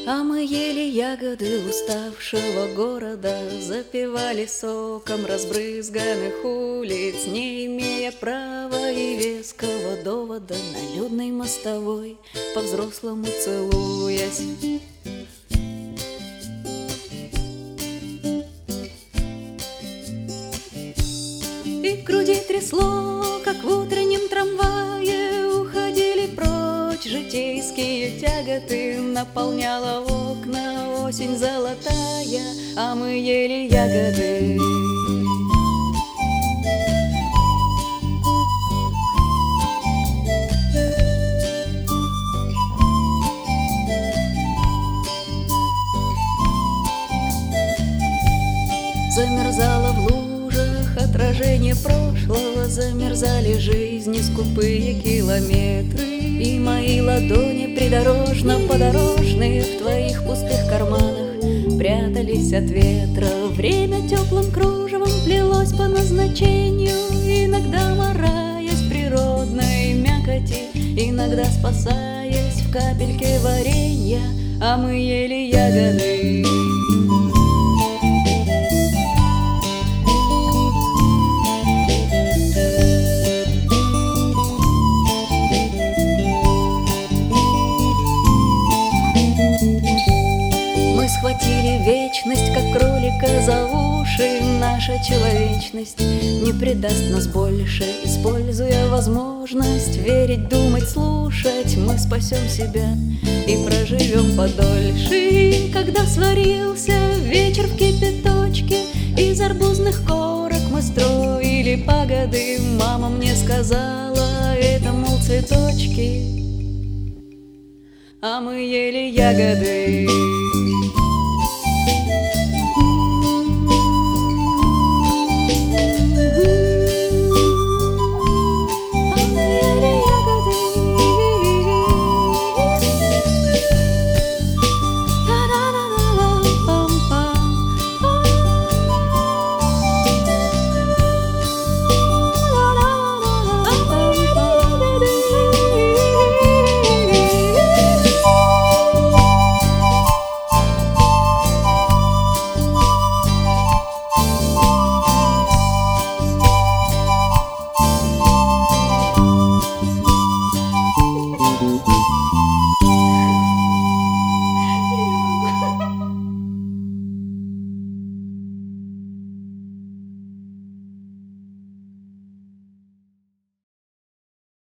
А мы ели ягоды уставшего города, запивали соком разбрызганных улиц, не имея права и веского довода, на людной мостовой по-взрослому целуясь. И в груди трясло, как в утреннем трамвае, уходили прочь житейские тяготы, наполняла окна осень золотая, а мы ели ягоды. Замерзала в лужах отражение прошлого, замерзали жизни скупые километры, и мои ладони придорожно-подорожные в твоих пустых карманах прятались от ветра. Время теплым кружевом плелось по назначению, иногда мораясь в природной мякоти, иногда спасаясь в капельке варенья, а мы ели ягоды. Схватили вечность, как кролика за уши. Наша человечность не предаст нас больше. Используя возможность верить, думать, слушать, мы спасем себя и проживем подольше. И когда сварился вечер в кипяточке, из арбузных корок мы строили пагоды, мама мне сказала, это, мол, цветочки, а мы ели ягоды.